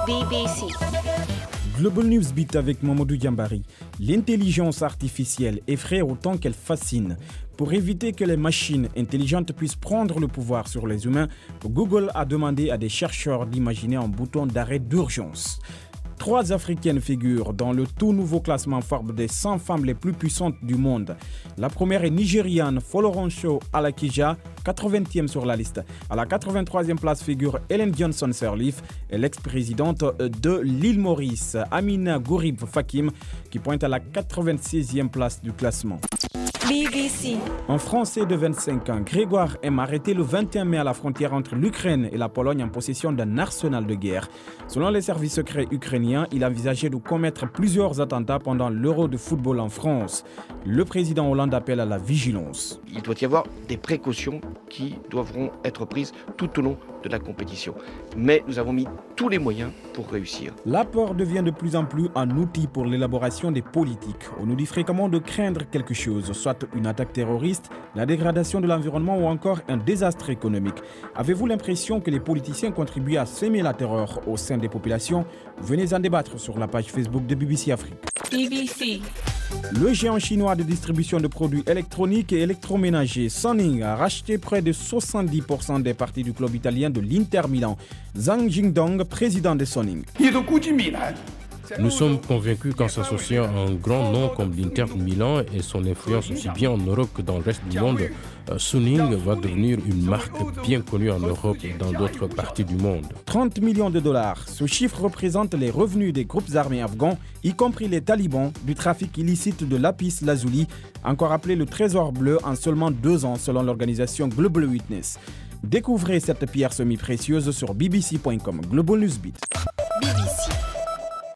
BBC. Global News Beat avec Mamadou Diambari. L'intelligence artificielle effraie autant qu'elle fascine. Pour éviter que les machines intelligentes puissent prendre le pouvoir sur les humains, Google a demandé à des chercheurs d'imaginer un bouton d'arrêt d'urgence. 3 Africaines figurent dans le tout nouveau classement Forbes des 100 femmes les plus puissantes du monde. La première est nigériane Folorunshò Alakija, 80e sur la liste. À la 83e place figure Ellen Johnson Sirleaf et l'ex-présidente de l'île Maurice, Amina Gourib Fakim, qui pointe à la 86e place du classement. BBC. Un Français de 25 ans, Grégoire M, arrêté le 21 mai à la frontière entre l'Ukraine et la Pologne en possession d'un arsenal de guerre. Selon les services secrets ukrainiens, il envisageait de commettre plusieurs attentats pendant l'Euro de football en France. Le président Hollande appelle à la vigilance. Il doit y avoir des précautions qui devront être prises tout au long de la compétition. Mais nous avons mis tous les moyens pour réussir. La peur devient de plus en plus un outil pour l'élaboration des politiques. On nous dit fréquemment de craindre quelque chose, soit une attaque terroriste, la dégradation de l'environnement ou encore un désastre économique. Avez-vous l'impression que les politiciens contribuent à semer la terreur au sein des populations? Venez en débattre sur la page Facebook de BBC Afrique. BBC. Le géant chinois de distribution de produits électroniques et électroménagers Sonning a racheté près de 70% des parties du club italien de l'Inter Milan. Zhang Jingdong, président de Sonning. Nous sommes convaincus qu'en s'associant à un grand nom comme l'Inter Milan et son influence aussi bien en Europe que dans le reste du monde, Sonning va devenir une marque bien connue en Europe et dans d'autres parties du monde. 30 millions de dollars. Ce chiffre représente les revenus des groupes armés afghans, y compris les talibans, du trafic illicite de lapis lazuli, encore appelé le trésor bleu, en seulement 2 ans selon l'organisation Global Witness. Découvrez cette pierre semi-précieuse sur bbc.com. Global News Beat. BBC.